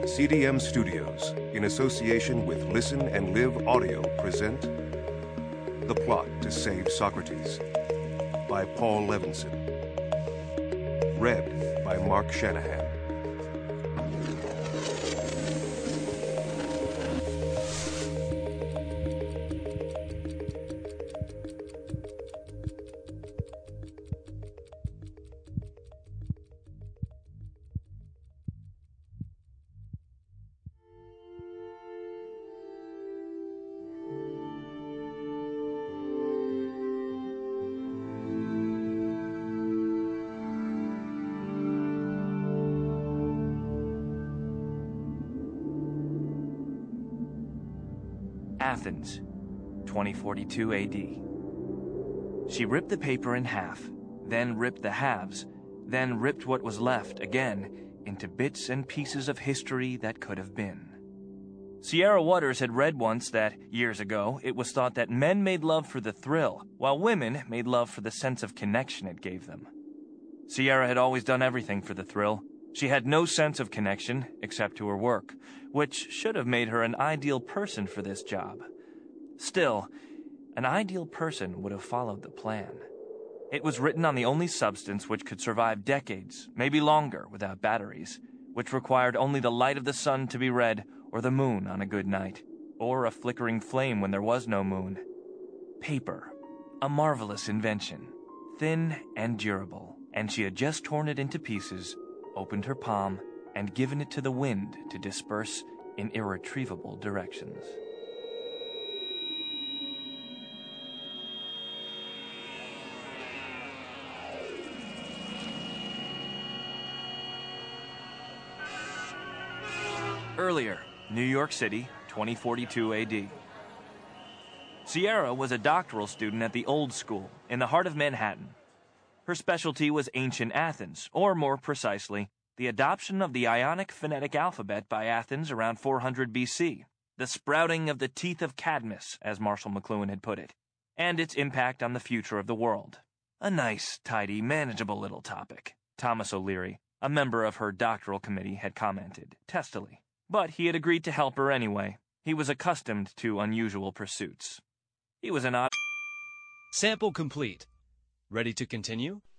CDM Studios, in association with Listen and Live Audio, present The Plot to Save Socrates by Paul Levinson. Read by Mark Shanahan. Athens, 2042 AD. She ripped the paper in half, then ripped the halves, then ripped what was left again into bits and pieces of history that could have been. Sierra Waters had read once that, years ago, it was thought that men made love for the thrill, while women made love for the sense of connection it gave them. Sierra had always done everything for the thrill. She had no sense of connection, except to her work, which should have made her an ideal person for this job. Still, an ideal person would have followed the plan. It was written on the only substance which could survive decades, maybe longer, without batteries, which required only the light of the sun to be read, or the moon on a good night, or a flickering flame when there was no moon. Paper, a marvelous invention, thin and durable, and she had just torn it into pieces, opened her palm, and given it to the wind to disperse in irretrievable directions. Earlier, New York City, 2042 AD. Sierra was a doctoral student at the Old School in the heart of Manhattan. Her specialty was ancient Athens, or more precisely, the adoption of the Ionic phonetic alphabet by Athens around 400 BC, the sprouting of the teeth of Cadmus, as Marshall McLuhan had put it, and its impact on the future of the world. A nice, tidy, manageable little topic, Thomas O'Leary, a member of her doctoral committee, had commented, testily. But he had agreed to help her anyway. He was accustomed to unusual pursuits. He was an odd... Sample complete. Ready to continue?